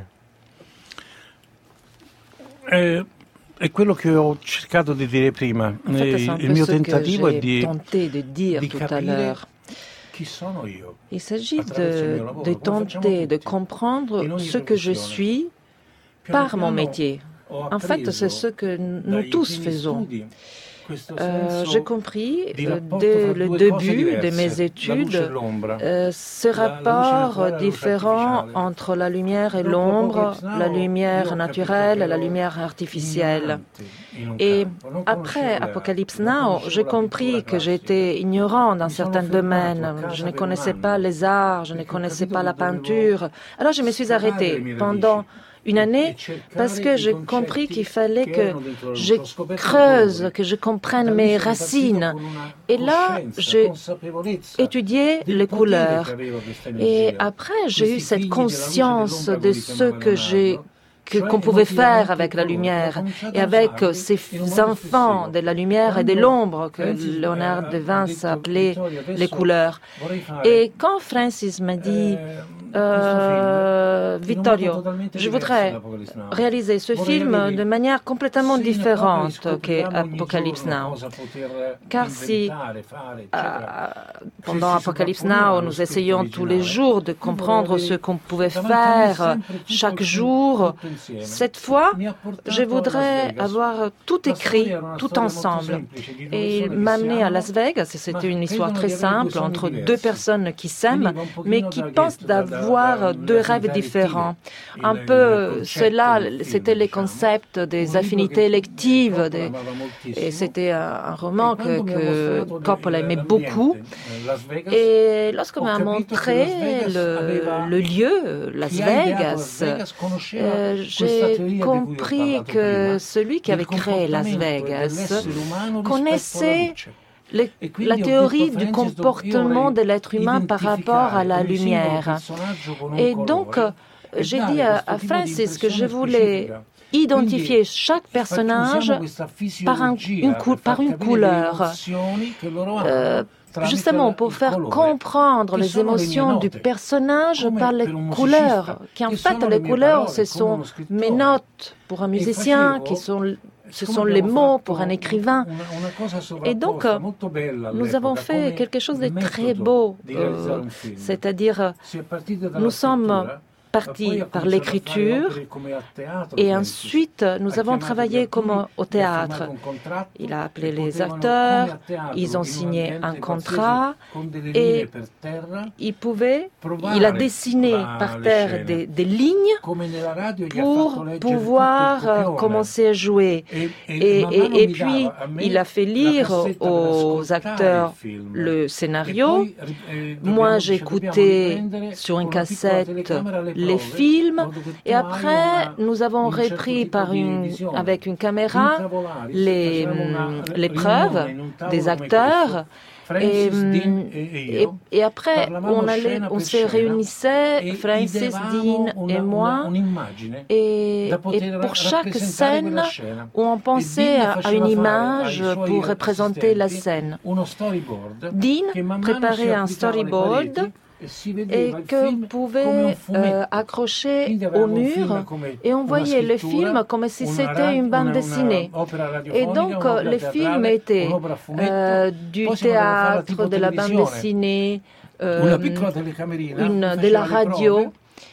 È quello che ho cercato di dire prima. Il mio tentativo è di capire.
Il s'agit de tenter de comprendre ce que je suis par mon métier. En fait, c'est ce que nous tous faisons. J'ai compris dès le début de mes études ce rapport différent entre la lumière et l'ombre, la lumière naturelle et la lumière artificielle. Et après Apocalypse Now, j'ai compris que j'étais ignorant dans certains domaines. Je ne connaissais pas les arts, je ne connaissais pas la peinture. Alors je me suis arrêtée pendant une année parce que j'ai compris qu'il fallait que je creuse, que je comprenne mes racines. Et là, j'ai étudié les couleurs. Et après, j'ai eu cette conscience de ce qu'on pouvait faire avec la lumière et avec ces enfants de la lumière et de l'ombre que Léonard de Vinci appelait les couleurs. Et quand Francis m'a dit Vittorio, je voudrais réaliser ce film de manière complètement différente qu'Apocalypse Now. Car si pendant Apocalypse Now, nous essayons tous les jours de comprendre ce qu'on pouvait faire chaque jour, cette fois, je voudrais avoir tout écrit, tout ensemble. Et il m'a amené à Las Vegas. C'était une histoire très simple entre deux personnes qui s'aiment, mais qui pensent d'avoir deux rêves différents. Un peu, cela, c'était les concepts des affinités électives. Et c'était un roman que Coppola aimait beaucoup. Et lorsqu'on m'a montré le lieu, Las Vegas, j'ai compris que celui qui avait créé Las Vegas connaissait la théorie du comportement de l'être humain par rapport à la lumière. Et donc, j'ai dit à Francis que je voulais identifier chaque personnage par une couleur. Justement pour faire comprendre les émotions du personnage par les couleurs, qui en fait les couleurs ce sont mes notes pour un musicien, ce sont les mots pour un écrivain. Et donc nous avons fait quelque chose de très beau, c'est-à-dire nous sommes parti par l'écriture et ensuite nous avons travaillé comme au théâtre. Il a appelé les acteurs, ils ont signé un contrat et il a dessiné par terre des lignes pour pouvoir commencer à jouer. Et puis il a fait lire aux acteurs le scénario. Moi, j'écoutais sur une cassette les films et après, nous avons repris avec une caméra les preuves des acteurs. Et après, on se réunissait, Francis, Dean et moi, et pour chaque scène, on pensait à une image pour représenter la scène. Dean préparait un storyboard et que vous pouvez accrocher au mur et on voyait le film comme si c'était une bande dessinée. Et donc le film était du théâtre, de la bande dessinée, de la radio.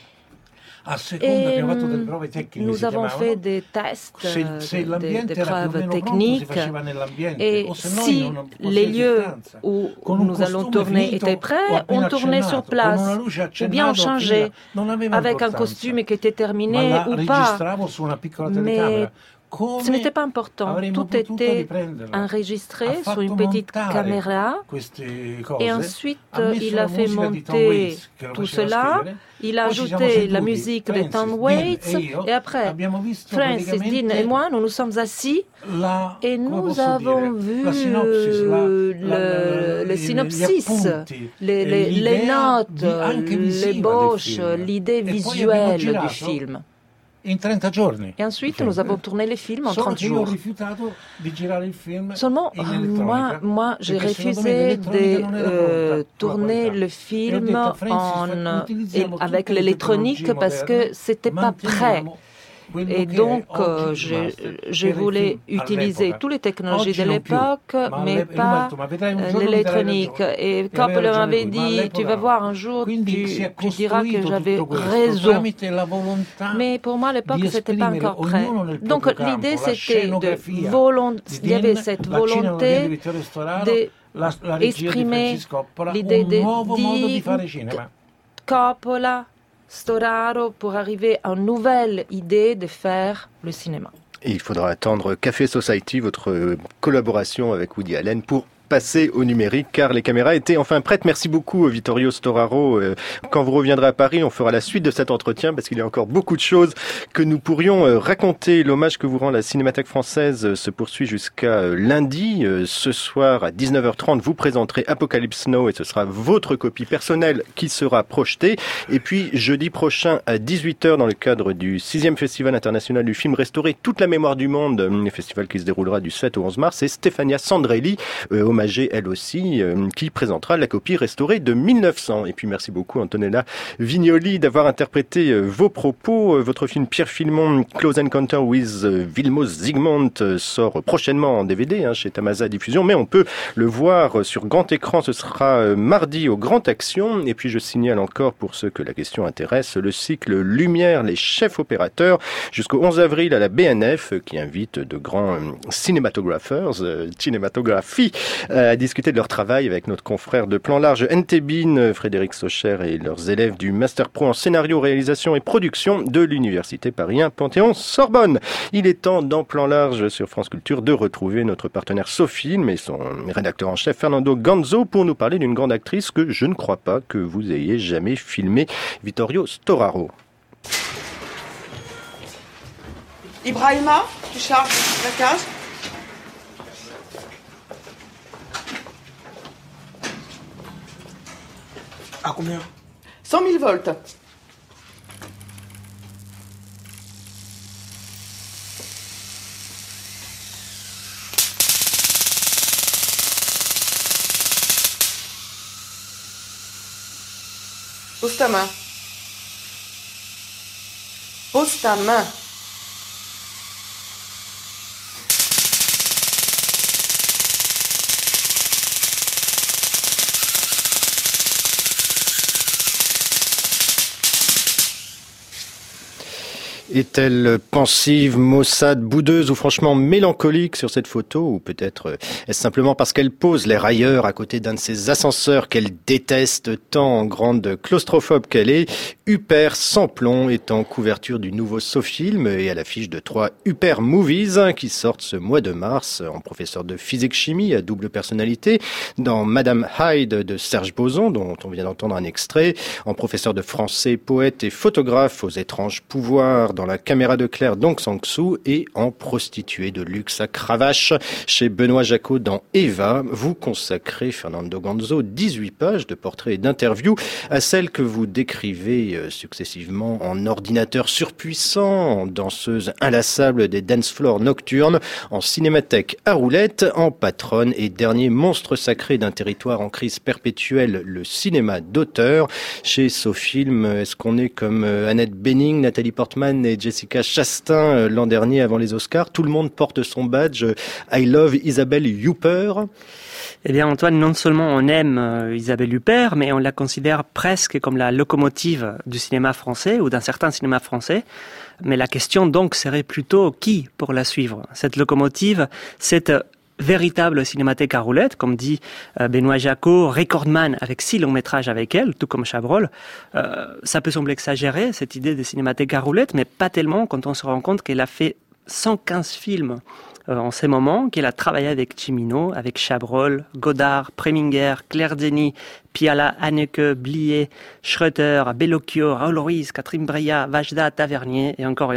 Et nous avons fait des tests, des preuves techniques. Et si les lieux où nous allons tourner étaient prêts, on tournait sur place. Ou bien on changeait avec un costume qui était terminé ou pas. Mais ce n'était pas important. Tout était enregistré sur une petite caméra. Et ensuite, il a fait monter tout cela. Il a ajouté la musique de Tom Waits. Et après, Francis, Dean et moi, nous nous sommes assis et nous avons vu le synopsis, les notes, l'ébauche, l'idée visuelle du film. Et ensuite, nous avons tourné le film en 30 jours. Seulement, moi j'ai refusé de tourje le film avec l'électronique parce que c'était pas prêt. Et donc, je voulais utiliser toutes les technologies de l'époque, mais pas l'électronique. Et Coppola m'avait dit, tu vas voir un jour, tu diras que j'avais raison. Mais pour moi, à l'époque, c'était pas encore prêt. Donc, l'idée, c'était il y avait cette volonté d'exprimer l'idée de Coppola, Storaro pour arriver à une nouvelle idée de faire le cinéma.
Et il faudra attendre Café Society, votre collaboration avec Woody Allen, pour passer au numérique, car les caméras étaient enfin prêtes. Merci beaucoup, Vittorio Storaro. Quand vous reviendrez à Paris, on fera la suite de cet entretien, parce qu'il y a encore beaucoup de choses que nous pourrions raconter. L'hommage que vous rend la Cinémathèque française se poursuit jusqu'à lundi. Ce soir, à 19h30, vous présenterez Apocalypse Now, et ce sera votre copie personnelle qui sera projetée. Et puis, jeudi prochain, à 18h, dans le cadre du 6e Festival international du film restauré, Toute la mémoire du monde, un festival qui se déroulera du 7 au 11 mars, c'est Stefania Sandrelli, hommagée elle aussi, qui présentera la copie restaurée de 1900. Et puis merci beaucoup Antonella Vignoli d'avoir interprété vos propos. Votre film Pierre Filmon, Close Encounter with Vilmos Zsigmond, sort prochainement en DVD chez Tamasa Diffusion, mais on peut le voir sur grand écran. Ce sera mardi au Grand Action. Et puis je signale encore, pour ceux que la question intéresse, le cycle Lumière, les chefs opérateurs, jusqu'au 11 avril à la BNF, qui invite de grands cinématographers, cinématographie, à discuter de leur travail avec notre confrère de Plan Large NTBIN, Frédéric Socher, et leurs élèves du Master Pro en scénario, réalisation et production de l'Université Paris 1 Panthéon-Sorbonne. Il est temps, dans Plan Large sur France Culture, de retrouver notre partenaire Sofilm et son rédacteur en chef Fernando Ganzo pour nous parler d'une grande actrice que je ne crois pas que vous ayez jamais filmée, Vittorio Storaro.
Ibrahima, tu charges la case?
À combien?
100 000 volts. Pose ta main. Pose ta main.
Est-elle pensive, maussade, boudeuse ou franchement mélancolique sur cette photo? Ou peut-être est-ce simplement parce qu'elle pose l'air ailleurs à côté d'un de ces ascenseurs qu'elle déteste tant, en grande claustrophobe qu'elle est? Huppert sans plomb est en couverture du nouveau SoFilm et à l'affiche de 3 Huppert Movies qui sortent ce mois de mars, en professeur de physique-chimie à double personnalité, dans Madame Hyde de Serge Boson, dont on vient d'entendre un extrait, en professeur de français, poète et photographe aux étranges pouvoirs, dans La caméra de Claire d'Aung San Suu et en prostituée de luxe à cravache chez Benoît Jacot dans Eva. Vous consacrez, Fernando Gonzo, 18 pages de portraits et d'interviews à celle que vous décrivez successivement en ordinateur surpuissant, en danseuse inlassable des dance floors nocturnes, en cinémathèque à roulettes, en patronne et dernier monstre sacré d'un territoire en crise perpétuelle, le cinéma d'auteur. Chez SoFilm, est-ce qu'on est comme Annette Bening, Nathalie Portman et Jessica Chastain l'an dernier avant les Oscars? Tout le monde porte son badge I love Isabelle Huppert.
Eh bien Antoine, non seulement on aime Isabelle Huppert, mais on la considère presque comme la locomotive du cinéma français ou d'un certain cinéma français. Mais la question donc serait plutôt qui pour la suivre? Cette locomotive, cette véritable cinémathèque à roulettes, comme dit Benoît Jacot, recordman avec 6 longs métrages avec elle, tout comme Chabrol. Ça peut sembler exagéré, cette idée de cinémathèque à roulettes, mais pas tellement quand on se rend compte qu'elle a fait 115 films en ces moments, qu'elle a travaillé avec Cimino, avec Chabrol, Godard, Preminger, Claire Denis, Piala, Haneke, Blier, Schröter, Bellocchio, Raoul Ruiz, Catherine Breillat, Vajda, Tavernier et encore,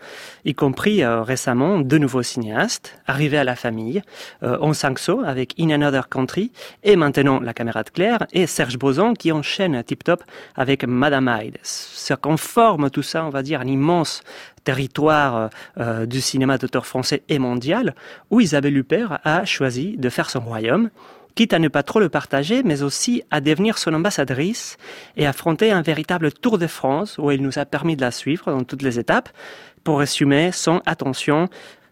y compris récemment 2 nouveaux cinéastes, arrivés à la famille, Aung San Suu avec In Another Country et maintenant La caméra de Claire et Serge Boson qui enchaîne tip-top avec Madame Hyde. Ce qu'on forme tout ça, on va dire, un immense territoire du cinéma d'auteur français et mondial où Isabelle Huppert a choisi de faire son royaume, quitte à ne pas trop le partager, mais aussi à devenir son ambassadrice et affronter un véritable tour de France où il nous a permis de la suivre dans toutes les étapes. Pour résumer, son attention,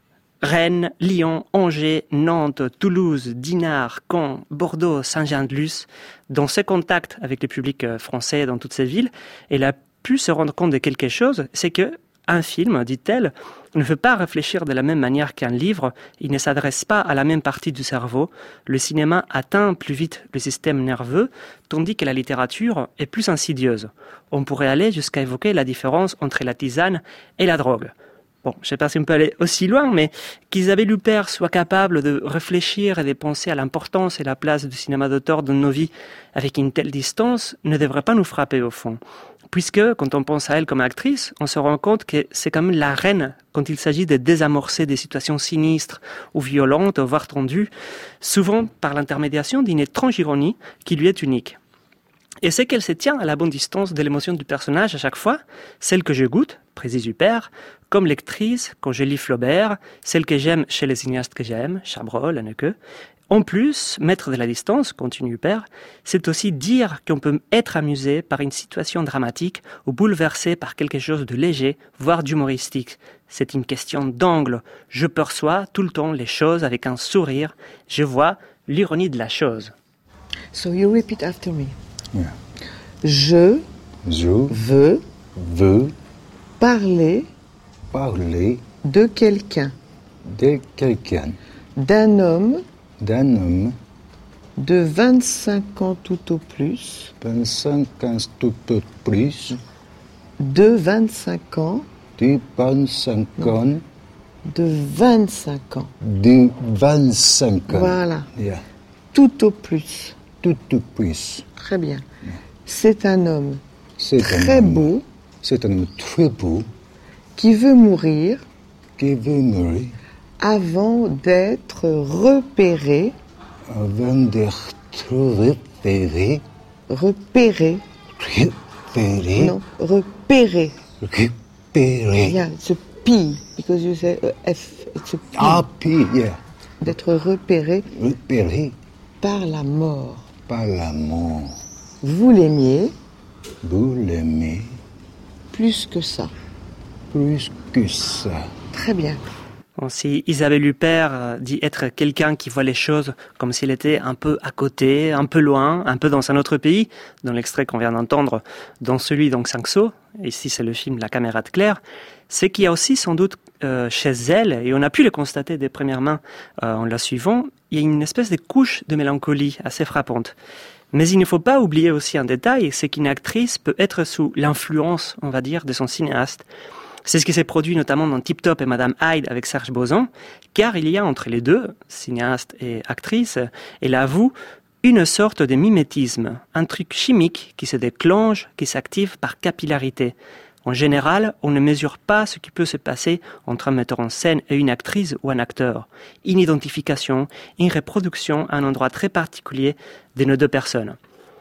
Rennes, Lyon, Angers, Nantes, Toulouse, Dinard, Caen, Bordeaux, Saint-Jean-de-Luz, dans ses contacts avec le public français dans toutes ces villes, elle a pu se rendre compte de quelque chose, c'est que un film, dit-elle, ne veut pas réfléchir de la même manière qu'un livre, il ne s'adresse pas à la même partie du cerveau. Le cinéma atteint plus vite le système nerveux, tandis que la littérature est plus insidieuse. On pourrait aller jusqu'à évoquer la différence entre la tisane et la drogue. Bon, je ne sais pas si on peut aller aussi loin, mais qu'Isabelle Huppert soit capable de réfléchir et de penser à l'importance et la place du cinéma d'auteur dans nos vies avec une telle distance ne devrait pas nous frapper au fond. Puisque, quand on pense à elle comme actrice, on se rend compte que c'est quand même la reine quand il s'agit de désamorcer des situations sinistres ou violentes, voire tendues, souvent par l'intermédiation d'une étrange ironie qui lui est unique. Et c'est qu'elle se tient à la bonne distance de l'émotion du personnage à chaque fois, celle que je goûte, précise Huppert, comme lectrice quand je lis Flaubert, celle que j'aime chez les cinéastes que j'aime, Chabrol, Haneke. En plus, mettre de la distance, continue Huppert, c'est aussi dire qu'on peut être amusé par une situation dramatique ou bouleversé par quelque chose de léger, voire d'humoristique. C'est une question d'angle. Je perçois tout le temps les choses avec un sourire. Je vois l'ironie de la chose.
So you repeat after me.
Yeah.
Je veux parler de quelqu'un. D'un homme de 25 ans tout au plus. De 25 ans.
De 25 ans.
Voilà.
Yeah.
Tout au plus. Très bien.
Yeah.
C'est un homme très beau. Qui veut mourir. Avant d'être repéré. Repéré. Non, repéré. Yeah, it's a P, because you say F, it's a P.
Ah, P, yeah.
D'être repéré. Par la mort. Vous l'aimiez. Plus que ça.
Plus que ça.
Très bien.
Si Isabelle Huppert dit être quelqu'un qui voit les choses comme s'il était un peu à côté, un peu loin, un peu dans un autre pays, dans l'extrait qu'on vient d'entendre, dans celui d'Aung San Suu, ici c'est le film La caméra de Claire, c'est qu'il y a aussi sans doute chez elle, et on a pu le constater des premières mains en la suivant, il y a une espèce de couche de mélancolie assez frappante. Mais il ne faut pas oublier aussi un détail, c'est qu'une actrice peut être sous l'influence, on va dire, de son cinéaste. C'est ce qui s'est produit notamment dans Tip Top et Madame Hyde avec Serge Bozan, car il y a entre les deux, cinéaste et actrice, elle avoue une sorte de mimétisme, un truc chimique qui se déclenche, qui s'active par capillarité. En général, on ne mesure pas ce qui peut se passer entre un metteur en scène et une actrice ou un acteur. Une identification, une reproduction à un endroit très particulier de nos deux personnes.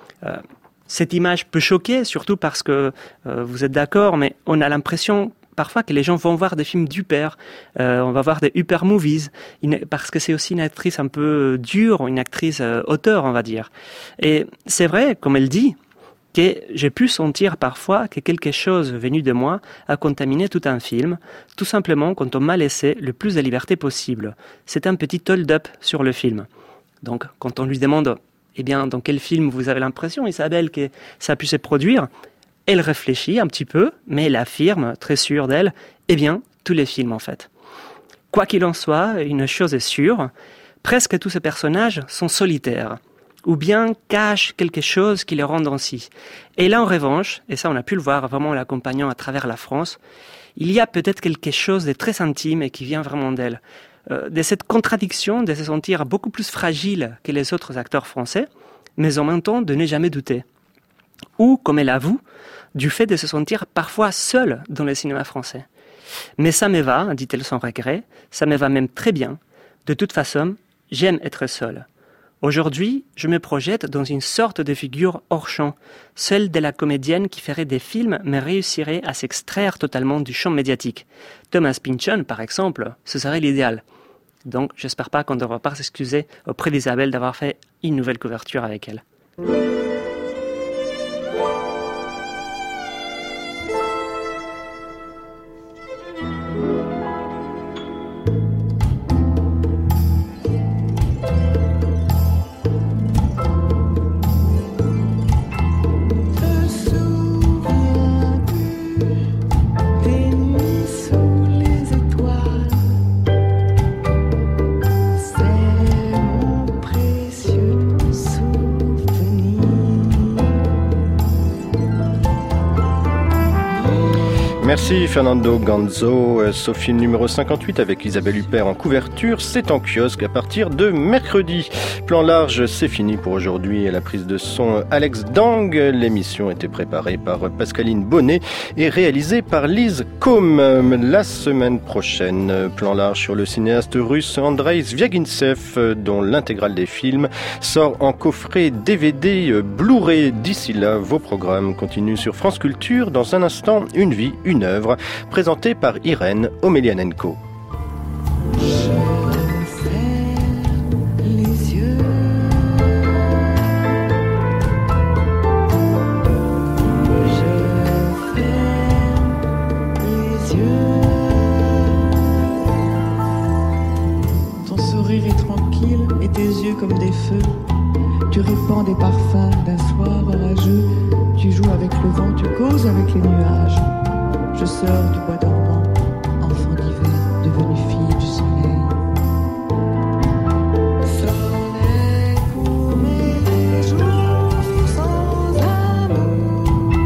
Cette image peut choquer, surtout parce que vous êtes d'accord, mais on a l'impression parfois que les gens vont voir des films d'Huppert, on va voir des Huppert movies, parce que c'est aussi une actrice un peu dure, une actrice auteur, on va dire. Et c'est vrai, comme elle dit, que j'ai pu sentir parfois que quelque chose venu de moi a contaminé tout un film, tout simplement quand on m'a laissé le plus de liberté possible. C'est un petit hold-up sur le film. Donc, quand on lui demande, eh bien, dans quel film vous avez l'impression, Isabelle, que ça a pu se produire ? Elle réfléchit un petit peu, mais elle affirme, très sûre d'elle, eh bien, tous les films en fait. Quoi qu'il en soit, une chose est sûre, presque tous ces personnages sont solitaires, ou bien cachent quelque chose qui les rend ainsi. Et là, en revanche, et ça on a pu le voir vraiment en l'accompagnant à travers la France, il y a peut-être quelque chose de très intime et qui vient vraiment d'elle. De cette contradiction de se sentir beaucoup plus fragile que les autres acteurs français, mais en même temps de ne jamais douter. Ou, comme elle avoue, du fait de se sentir parfois seule dans le cinéma français. Mais ça me va, dit-elle sans regret, ça me va même très bien. De toute façon, j'aime être seule. Aujourd'hui, je me projette dans une sorte de figure hors champ, celle de la comédienne qui ferait des films mais réussirait à s'extraire totalement du champ médiatique. Thomas Pynchon, par exemple, ce serait l'idéal. Donc, j'espère pas qu'on ne devra pas s'excuser auprès d'Isabelle d'avoir fait une nouvelle couverture avec elle.
Merci Fernando Ganzo. Sophie numéro 58 avec Isabelle Huppert en couverture. C'est en kiosque à partir de mercredi. Plan large, c'est fini pour aujourd'hui. À la prise de son, Alex Dang. L'émission était préparée par Pascaline Bonnet et réalisée par Lise Combe. La semaine prochaine, plan large sur le cinéaste russe Andrei Zvyagintsev, dont l'intégrale des films sort en coffret DVD Blu-ray. D'ici là, vos programmes continuent sur France Culture. Dans un instant, Une vie, une œuvre, présentée par Irène Omelianenko.
Ton sourire est tranquille et tes yeux comme des feux. Tu répands des parfums d'un soir orageux. Tu joues avec le vent, tu causes avec les nuages. Je sors du bois dormant, enfant d'hiver, devenue fille du soleil. Soleil pour mes jours sans amour.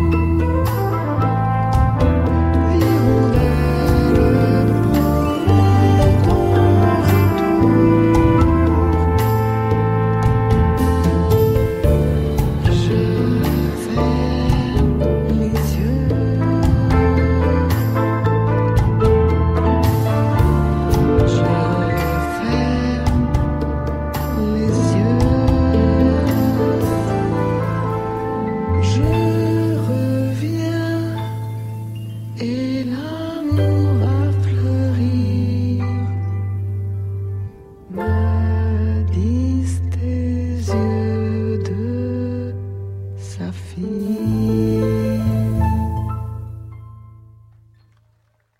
L'hirondelle promet ton retour. Je ferme les yeux. Me disent tes yeux de saphir.